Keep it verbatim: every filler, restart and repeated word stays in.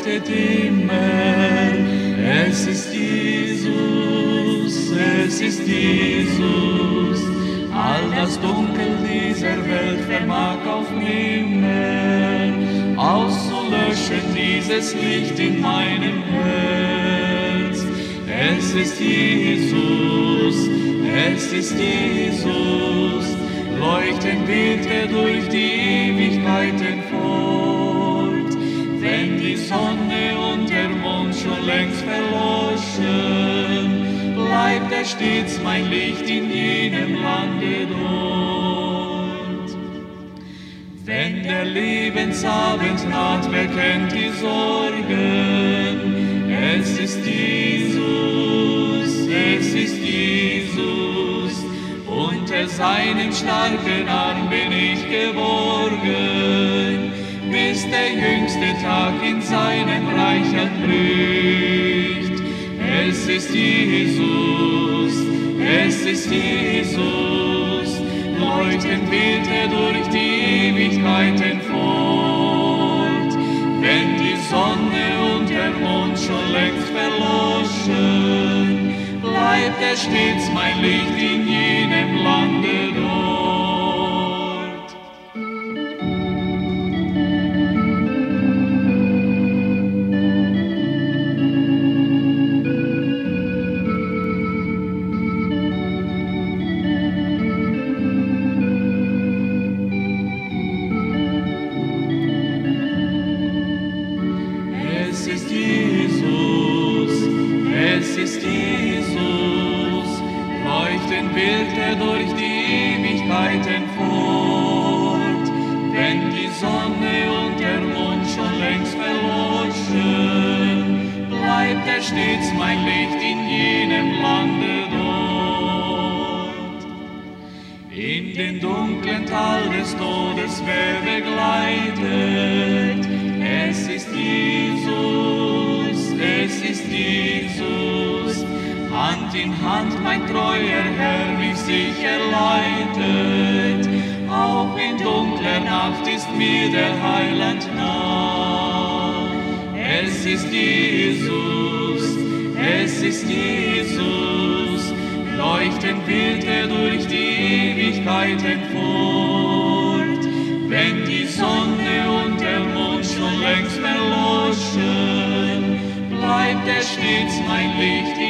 leuchtet immer. Es ist Jesus, es ist Jesus. All das Dunkel dieser Welt vermag auf nimmer auszulöschen dieses Licht in meinem Herz. Es ist Jesus, es ist Jesus, leuchten wird er durch die Ewigkeiten fort. Wenn die Sonne und der Mond schon längst verloschen, bleibt er stets mein Licht in jenem Lande dort. Wenn der Lebensabend naht, wer kennt die Sorgen? Es ist Jesus, es ist Jesus, unter seinem starken Arm bin ich geborgen, bis der jüngste Tag in seinem Reich anbricht. Es ist Jesus, es ist Jesus, leuchten wird er durch die Ewigkeiten fort. Wenn die Sonne und der Mond schon längst verloschen, bleibt er stets mein Licht in jenem Lande dort. Es ist Jesus, es ist Jesus, leuchten wird er durch die Ewigkeiten fort. Wenn die Sonne und der Mond schon längst verloschen, bleibt er stets mein Licht in jenem Lande dort. In den dunklen Tal des Todes wer begleitet, es ist Jesus, es ist Jesus, Hand in Hand mein treuer Herr mich sicher leitet, auch in dunkler Nacht ist mir der Heiland nah. Es ist Jesus, es ist Jesus, leuchten wird er durch die Ewigkeiten fort. Wenn die Sonne und der Mond schon längst verloschen, bleibt er stets mein Licht